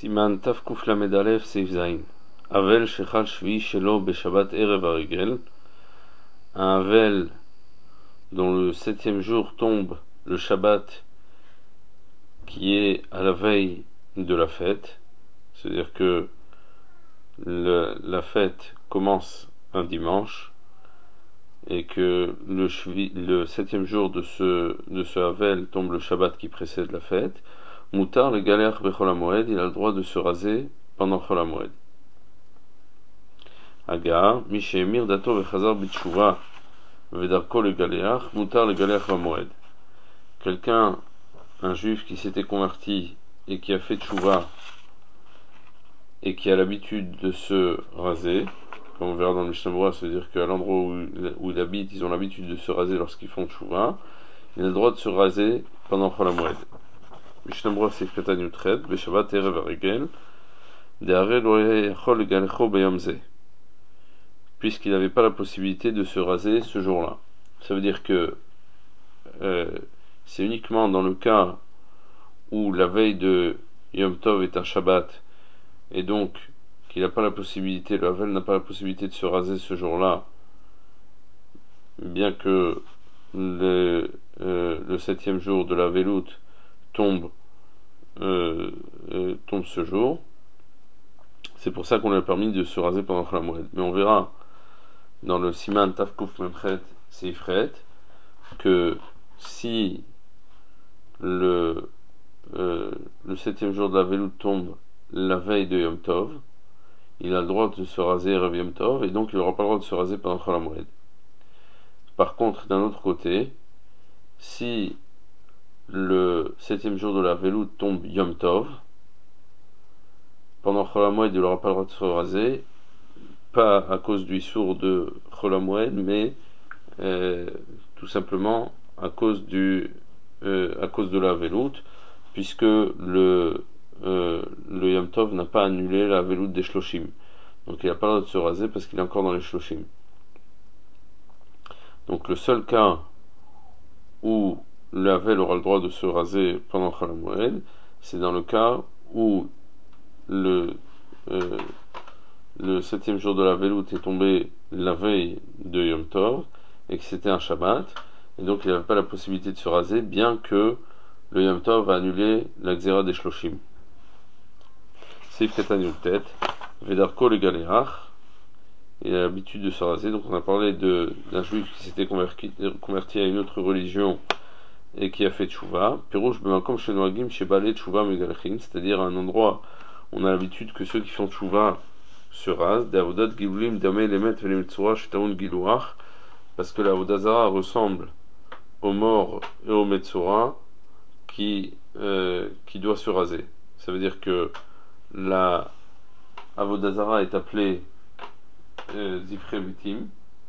Siman Tafkuf Lamed Aleph Seif Zain. Avel Shechal Shvi Shelo Beshabbat Erev Arigel. Un Avel dont le 7e jour tombe le Shabbat qui est à la veille de la fête. C'est-à-dire que la fête commence un dimanche et que le 7e jour de ce Havel tombe le Shabbat qui précède la fête. Moutar le galère bechol hamoed, il a le droit de se raser pendant chol hamoed. Aga, Mishemir dato vechazar bitshuva vedarko le galère, moutar le galère hamoed. Quelqu'un, un juif qui s'était converti et qui a fait tchouva et qui a l'habitude de se raser, comme on verra dans le Mishnah Berurah, c'est-à-dire qu'à l'endroit où il habite, ils ont l'habitude de se raser lorsqu'ils font tchouva, il a le droit de se raser pendant chol hamoed. Mishnah Berurah Seif Katan Yutret, Beshabbat Erev Arigel, De'are lo yachol galecho beyom zeh, puisqu'il n'avait pas la possibilité de se raser ce jour-là. Ça veut dire que c'est uniquement dans le cas où la veille de Yom Tov est un Shabbat, et donc qu'il n'a pas la possibilité, le Havel n'a pas la possibilité de se raser ce jour-là, bien que le 7e jour de la Velout tombe ce jour. C'est pour ça qu'on lui a permis de se raser pendant Chol HaMoed. Mais on verra dans le Siman Tafkuf Memchet Seifret que si le 7e jour de la Velout tombe la veille de Yom Tov, il a le droit de se raser Rev Yom Tov, et donc il n'aura pas le droit de se raser pendant Chol HaMoed. Par contre, d'un autre côté, si le 7e jour de la Velout tombe Yom Tov, pendant Chol HaMoed il n'aura pas le droit de se raser, pas à cause du issour de Chol HaMoed, mais tout simplement à cause de la Velout, puisque le Yom Tov n'a pas annulé la Velout des Shloshim. Donc il n'a pas le droit de se raser parce qu'il est encore dans les Shloshim. Donc le seul cas où le Havel aura le droit de se raser pendant Chol HaMoed, c'est dans le cas où le 7e jour de la Velout est tombé la veille de Yom Tov et que c'était un Shabbat, et donc il n'avait pas la possibilité de se raser, bien que le Yom Tov a annulé la Xéra des Shloshim. Seif Katan Yudtet, Vedarko le Galéach, il a l'habitude de se raser. Donc on a parlé d'un juif qui s'était converti à une autre religion et qui a fait tchouva. Pirouche b'makom shenoagim shebalei tchouva megalechim, c'est-à-dire à un endroit où on a l'habitude que ceux qui font tchouva se rasent. D'avodat gilulim damei lemet v'lemetzura shetaun giluach, parce que la avodah zara ressemble aux morts et aux metzura qui doit se raser. Ça veut dire que la avodah zara est appelée Zifre Vitim,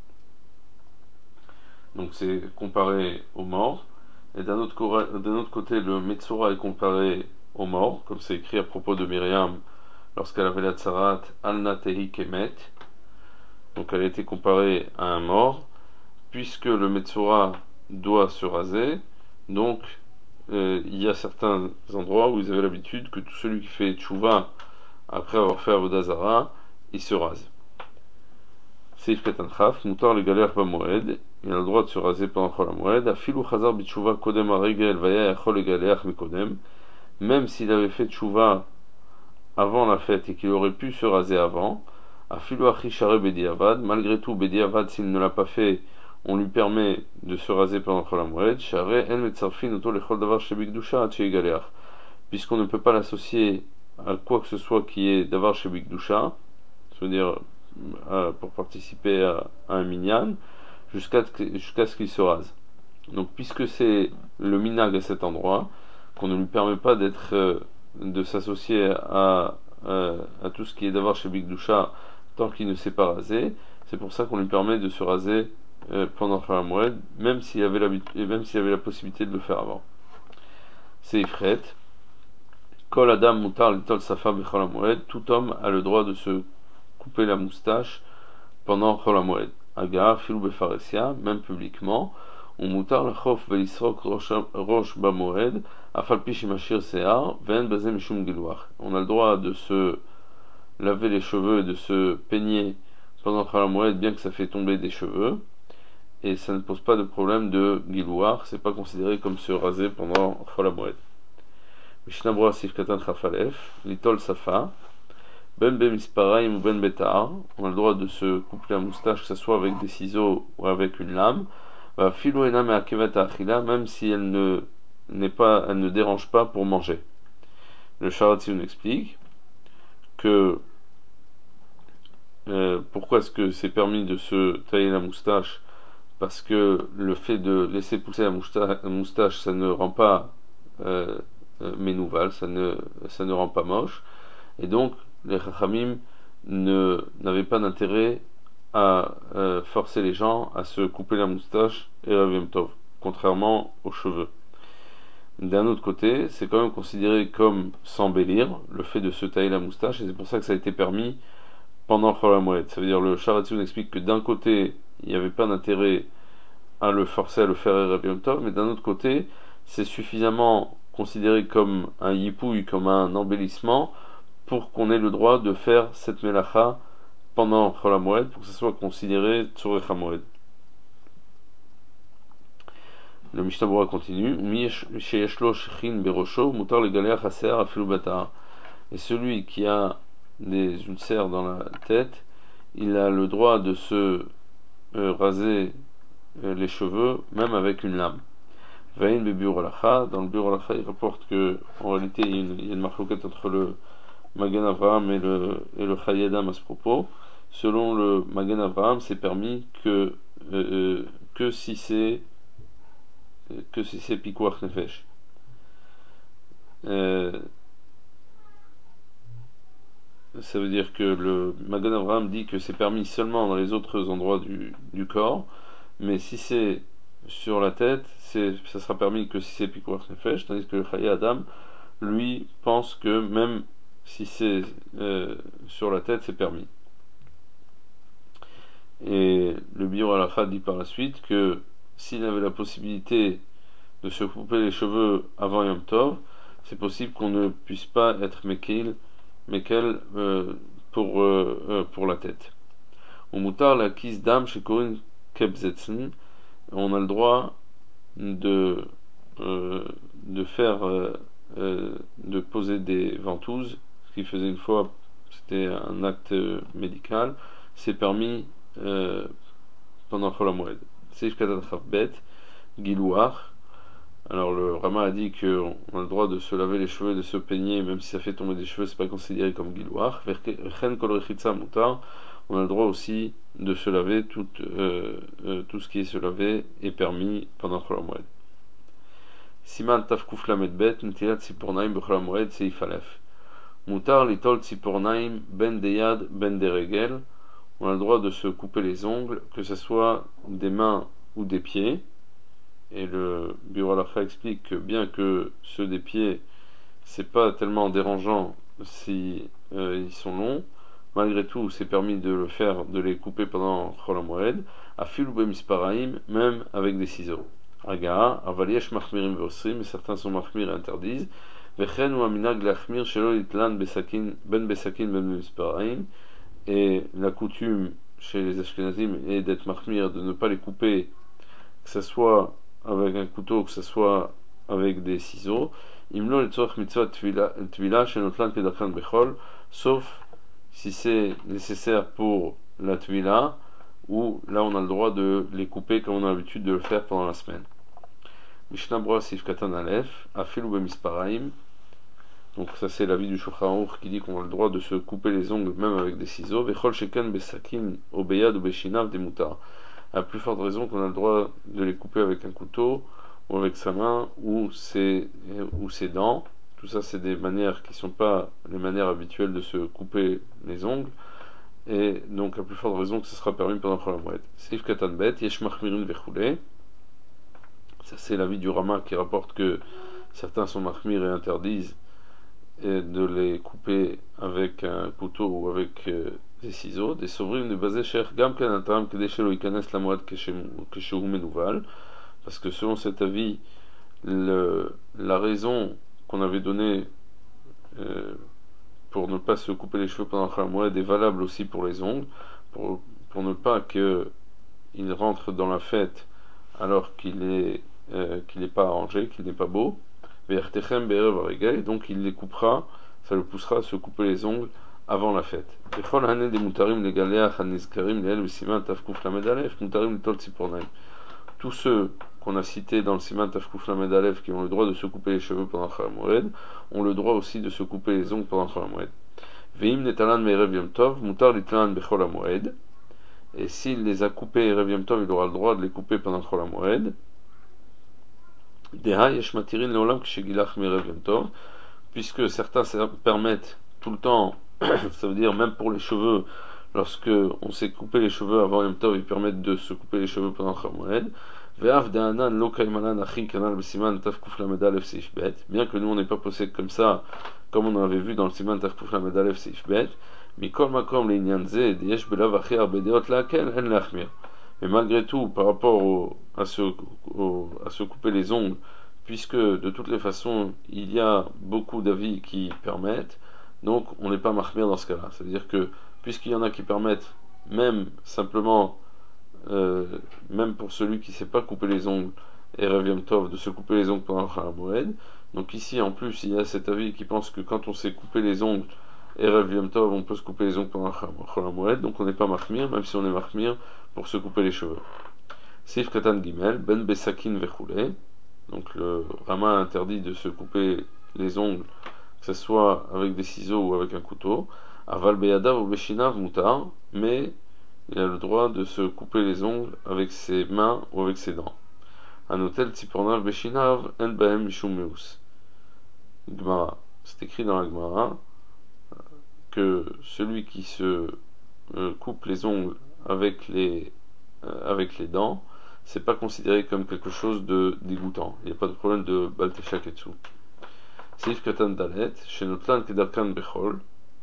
donc c'est comparé aux morts, et d'un autre côté le Metzora est comparé aux morts, comme c'est écrit à propos de Myriam lorsqu'elle avait la Tsarat Alna Tehi Kemet, donc elle a été comparée à un mort, puisque le Metzora doit se raser. Donc il y a certains endroits où ils avaient l'habitude que tout celui qui fait tchouva après avoir fait avodah zara, il se rase. Seif Katan Chaf, Moutar le galère b'moed, il a le droit de se raser pendant Chol HaMoed. Afilu chazar b'tshuva kodem harigel vaya yachol le galère mikodem, même s'il avait fait tchouva avant la fête et qu'il aurait pu se raser avant. Afilu achi share bediavad, malgré tout bediavad, s'il ne l'a pas fait, on lui permet de se raser pendant Chol HaMoed. Share en metzarfin oto lechol davar shebikdusha at shei galère, puisqu'on ne peut pas l'associer à quoi que ce soit qui est davar shebikdusha, c'est-à-dire pour participer à un minyan, jusqu'à ce qu'il se rase. Donc puisque c'est le minag à cet endroit, qu'on ne lui permet pas de s'associer à tout ce qui est d'avoir chez Bigdusha tant qu'il ne s'est pas rasé, c'est pour ça qu'on lui permet de se raser pendant Chol HaMoed, même s'il avait la possibilité de le faire avant. C'est Ifret. Kol Adam mutar litol safa bechol HaMoed, tout homme a le droit de se couper la moustache pendant Chol HaMoed. Aga, filou befaresia, même publiquement, ומותר לחוף ולסרוק ראש במועד, אף על פי שמשאיר שיער, ואין בזה משום גילוח. On a le droit de se laver les cheveux et de se peigner pendant Chol HaMoed, bien que ça fait tomber des cheveux, et ça ne pose pas de problème de gilouar, c'est pas considéré comme se raser pendant Chol HaMoed. Mishnah Berurah Sif Katan Chaf Alef, Litol Safa, Ben Bemisparaim ou Ben Betar, on a le droit de se couper la moustache, que ce soit avec des ciseaux ou avec une lame, Filo Enam et Akevet Achila, même si elle ne dérange pas pour manger. Le Sharatzi explique que pourquoi est-ce que c'est permis de se tailler la moustache? Parce que le fait de laisser pousser la moustache, ça ne rend pas ménouval, ça ne rend pas moche, et donc les Chachamim n'avaient pas d'intérêt à forcer les gens à se couper la moustache et Rav Yom Tov, contrairement aux cheveux. D'un autre côté, c'est quand même considéré comme s'embellir, le fait de se tailler la moustache, et c'est pour ça que ça a été permis pendant Chol HaMoed. Ça veut dire, le Sharatzi explique que d'un côté, il n'y avait pas d'intérêt à le forcer à le faire Rav Yom Tov, mais d'un autre côté, c'est suffisamment considéré comme un yipouille, comme un embellissement, pour qu'on ait le droit de faire cette melacha pendant Chol HaMoed, pour que ce soit considéré Tzorech HaMoed. Le Mishnah Berurah continue, et celui qui a des ulcères dans la tête, il a le droit de se raser les cheveux, même avec une lame. Dans le Biur Halacha, il rapporte que en réalité il y a une marloquette entre le Magen Avraham et le Chayei Adam à ce propos. Selon le Magen Avraham, c'est permis que si c'est Pikuach Nefesh. Ça veut dire que le Magen Avraham dit que c'est permis seulement dans les autres endroits du corps, mais si c'est sur la tête, ça sera permis que si c'est Pikuach Nefesh, tandis que le Chayei Adam, lui, pense que même si c'est sur la tête, c'est permis. Et le Biur Halacha dit par la suite que s'il avait la possibilité de se couper les cheveux avant Yom Tov, c'est possible qu'on ne puisse pas être Mekel pour la tête. Au Moutar, la Kis Dam chez Korin Kebzetzen, on a le droit de poser des ventouses, ce qui faisait une fois, c'était un acte médical, c'est permis pendant Chol HaMoed. C'est Katan Chavbet, Gilouach. Alors le Rama a dit qu'on a le droit de se laver les cheveux, de se peigner, même si ça fait tomber des cheveux, c'est pas considéré comme Gilouach. On a le droit aussi de se laver, tout ce qui est se laver est permis pendant Chol HaMoed. Siman Tafkuf Lamed Bet, Ntilat Tzipurnaim B'Chol HaMoed, Seif Aleph. Mutar Litol Tzipurnaim Ben Deyad Ben Deregel. On a le droit de se couper les ongles, que ce soit des mains ou des pieds. Et le Biur Halacha explique que bien que ceux des pieds, c'est pas tellement dérangeant si ils sont longs, malgré tout, c'est permis de les couper pendant Chol HaMoed, Afilu Bemisparaim, même avec des ciseaux. Aga, Avaliesh Machmirim Veosrim, mais certains sont Machmir et interdisent. Vechen ou Aminag Lachmir Shelo Itlan Ben Besakin Ben Bemisparaim. Et la coutume chez les Ashkenazim est d'être Machmir, de ne pas les couper, que ce soit avec un couteau, que ce soit avec des ciseaux. Imlo le tzorach mitzvot tvila shenotlan kedachan bechol, sauf si c'est nécessaire pour la tvila, ou là on a le droit de les couper comme on a l'habitude de le faire pendant la semaine. Mishnah Berurah Sif Katan Alef, Afilu Bemisparaim. Donc ça c'est l'avis du Shulchan Aruch qui dit qu'on a le droit de se couper les ongles même avec des ciseaux. Vechol sheken besakin obeyad ou beshinav des moutards. À plus forte raison qu'on a le droit de les couper avec un couteau ou avec sa main ou ses dents. Tout ça c'est des manières qui ne sont pas les manières habituelles de se couper les ongles. Et donc à plus forte raison que ce sera permis pendant Chol HaMoed. Seif Katan Bet, Yesh Machmirin Vechule. Ça c'est l'avis du Rama qui rapporte que certains sont Machmir et interdisent et de les couper avec un couteau ou avec des ciseaux. Des souvrim de basé cher gam kenatam kedeshelo ikanes la moed keshehu menouval. parce que selon cet avis, la raison qu'on avait donnée euh, pour ne pas se couper les cheveux pendant Chol Hamoed est valable aussi pour les ongles, pour ne pas qu'il rentre dans la fête alors qu'il n'est pas arrangé, qu'il n'est pas beau. Et donc il les coupera, ça le poussera à se couper les ongles avant la fête. Tous ceux qu'on a cités dans le Siman Tafkuf Lamed Aleph qui ont le droit de se couper les cheveux pendant Chol Hamoed ont le droit aussi de se couper les ongles pendant Chol Hamoed. Veim netalan me'erev yom tov, mutar litlan bechol hamoed. Et s'il les a coupés erev yom tov, il aura le droit de les couper pendant Chol Hamoed. Deha yesh matirin leolam kshegilach me'erev yom tov, puisque certains permettent tout le temps, ça veut dire même pour les cheveux, lorsque on s'est coupé les cheveux avant Yom Tov, ils permettent de se couper les cheveux pendant Chol Hamoed. Bien que nous on n'est pas possédé comme ça, comme on avait vu dans le Siman Tafkuf Lamed Aleph Seif Bet, mais malgré tout, par rapport à se couper les ongles, puisque de toutes les façons il y a beaucoup d'avis qui permettent, donc on n'est pas mahmir dans ce cas-là. C'est-à-dire que puisqu'il y en a qui permettent même simplement même pour celui qui ne sait pas couper les ongles Erev Yom Tov, de se couper les ongles pendant Chol Hamoed. Donc ici en plus il y a cet avis qui pense que quand on s'est coupé les ongles Erev Yom Tov, on peut se couper les ongles pendant Chol Hamoed, donc on n'est pas mahmir, même si on est mahmir pour se couper les cheveux. Sif Katan Gimel, Ben Besakin Vechoulé. Donc le Rama interdit de se couper les ongles, que ce soit avec des ciseaux ou avec un couteau. Aval Beyadav ou Beshinav Mutar, mais il a le droit de se couper les ongles avec ses mains ou avec ses dents. Anotel Tzipornav Beshinav En Bahem Mishum Meus. Gemara. C'est écrit dans la Gemara que celui qui se coupe les ongles avec les dents, c'est pas considéré comme quelque chose de dégoûtant. Il n'y a pas de problème de Balteshaketsu. Seif Katan Dalet, Shenotlan Kedarkan Bechol.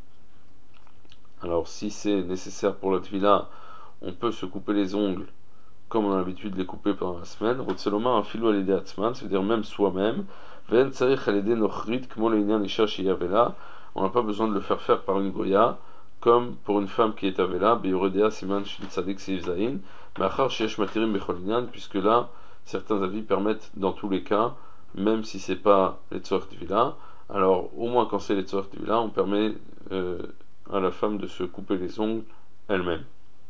Alors, si c'est nécessaire pour la tvila, on peut se couper les ongles comme on a l'habitude de les couper pendant la semaine. Rotseloma un filo à l'aider atzman, c'est-à-dire même soi-même. Ven tsarich à l'aider nochrit, kmo leinian isha sheyavela. On n'a pas besoin de le faire faire par une goya, comme pour une femme qui est avela, beyoredea siman shil tzadik seif zayin, machar sheyesh matirim bechol inyan, puisque là, certains avis permettent dans tous les cas, même si c'est pas les tzorch tvila. Alors, au moins quand c'est les tzorch tvila, on permet à la femme de se couper les ongles elle-même.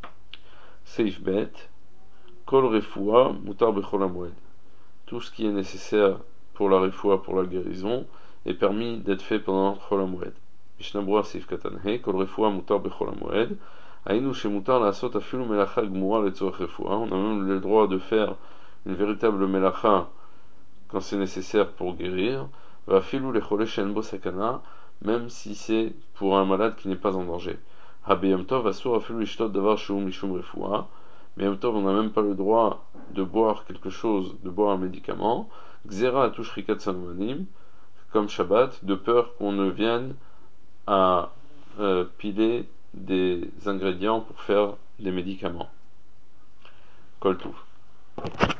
Seif bet, kol refoua, mutar bechol hamoed. Tout ce qui est nécessaire pour la refoua, pour la guérison, est permis d'être fait pendant Chol Hamoed. Mishnah Berurah Seif Katan He, kol refoua mutar bechol hamoed. Aïnou chez mutar la asot afilu melacha gmura letzorach refoua. On a même le droit de faire une véritable melacha quand c'est nécessaire pour guérir. Va afilu lechole shen bo sakana, même si c'est pour un malade qui n'est pas en danger. Habeyam tov asur afilu ishtot davar shum mishum refoua. Mais Yom Tov, on n'a même pas le droit de boire quelque chose, de boire un médicament. Xera atush rikat salmanim, comme Shabbat, de peur qu'on ne vienne à piler des ingrédients pour faire des médicaments. Kol Tuv.